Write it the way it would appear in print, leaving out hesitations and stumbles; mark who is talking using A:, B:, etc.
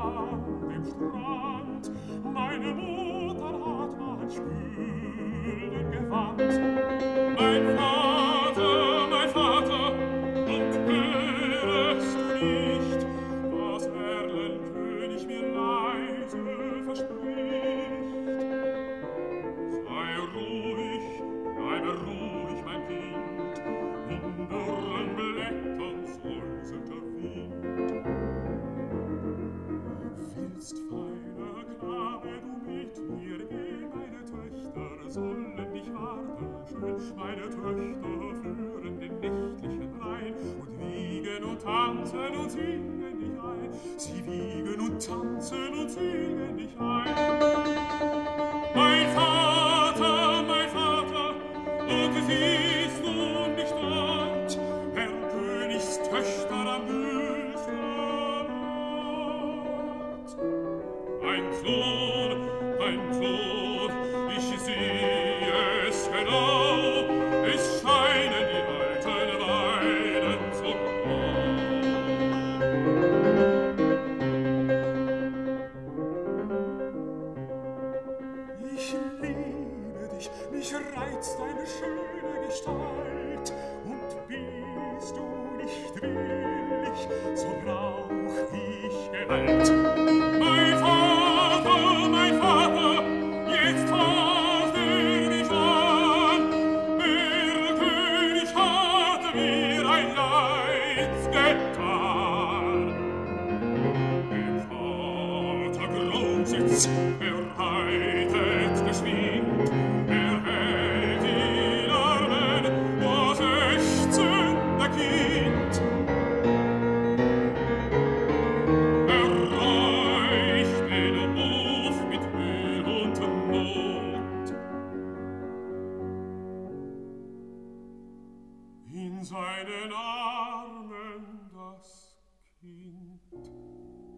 A: an dem Strand. Meine Mutter hat mein Spülen gewandt. Mein Vater, und hörest du nicht, was Erlenkönig mir leise verspricht? Sei ruhig, bleibe ruhig, mein Kind, in dürren Blättern säuselt der Wind. Willst, feiner Knabe, du mit mir gehen, meine Töchter sollen dich warten schön, meine Töchter führen den nächtlichen Rhein und wiegen und tanzen und singen dich ein, sie wiegen und tanzen und singen dich ein. Mein Vater, und siehst du nicht dort, Herr Königs Töchter am Mühlsterort? Ein Sohn, ich sehe es genau, es scheinen die alten Weiden so grau. Ich liebe dich, mich reizt deine schöne Gestalt, und bist du nicht willig, so brauch ich Gewalt. Mein Vater, jetzt fasst dich an, der König hat mir ein Leid getan. Der Vater grauset's, reitet geschwind, hält in Armen das ächzende Kind. Reicht den Hof mit Mühe und Not. In seinen Armen das Kind.